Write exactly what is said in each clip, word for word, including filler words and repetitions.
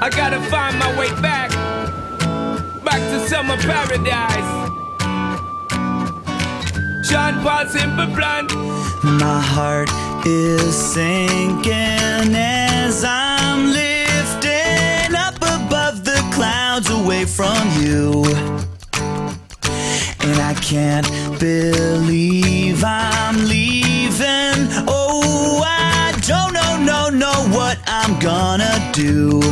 I gotta find my way back, back to summer paradise. Sean Paul, Simple Plan. My heart is sinking as I'm lifting up above the clouds away from you. And I can't believe I'm leaving. Oh, I don't know, no, know what I'm gonna do.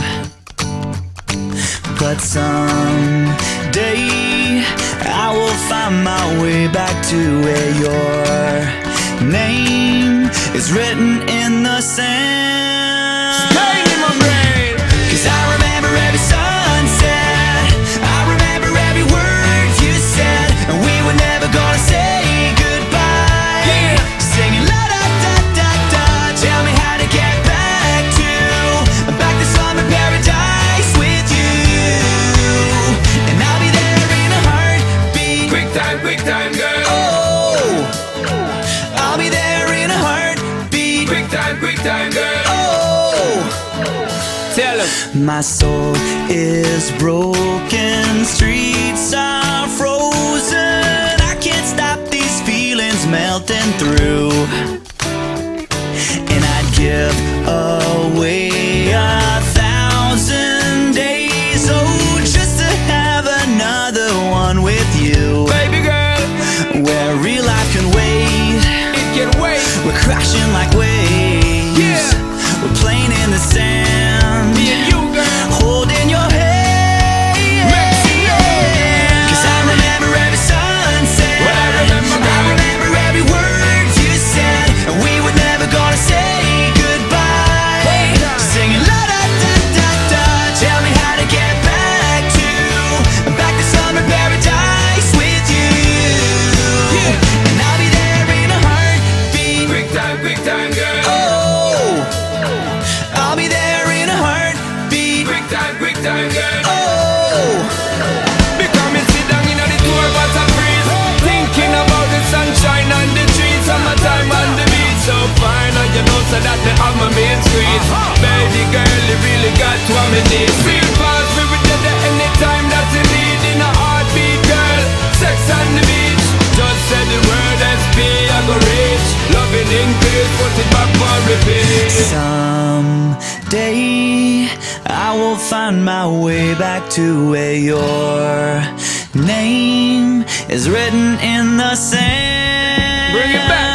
But someday I will find my way back to where your name is written in the sand. Stay in my brain. 'Cause I remember every sunset, I remember every word you said, and we were never gonna say goodbye. Yeah. Singing la da da da da. Tell me how to get back to back to summer paradise with you, and I'll be there in a heartbeat. Quick time, quick time, girl. Oh, I'll be there in a heartbeat. Quick time, quick time, girl. Oh, Tell him. my soul is broken, streets are frozen. I can't stop these feelings melting through. And I'd give away a thousand days, oh, just to have another one with you. Baby girl, Where real life can wait, it can wait. we're crashing like waves. Yeah. We're playing in the sand, Me and you, girl. holding your hand. Mexico. 'Cause I remember every sunset, Well, I remember, I girl. remember every word you said, and we were never gonna say goodbye. Hey. Singing la da da da da. Tell me how to get back to back to summer paradise with you. Yeah. And I'll be there in a heartbeat. Quick time, quick time, girl. Oh, I'll be there in a heartbeat. Quick time, quick time, girl. Oh, Because me sit down in the tour but I freeze, thinking about the sunshine and the trees, summertime on the beach. So fine, and you know so that they have my main street. Baby girl, you really got what me need. Real fast, we will get there anytime that you need. In a heartbeat, girl, sex on the beach. Just say the word S P, I go reach. Loving English, put it back for repeat. someday I will find my way back to where your name is written in the sand. Bring it back.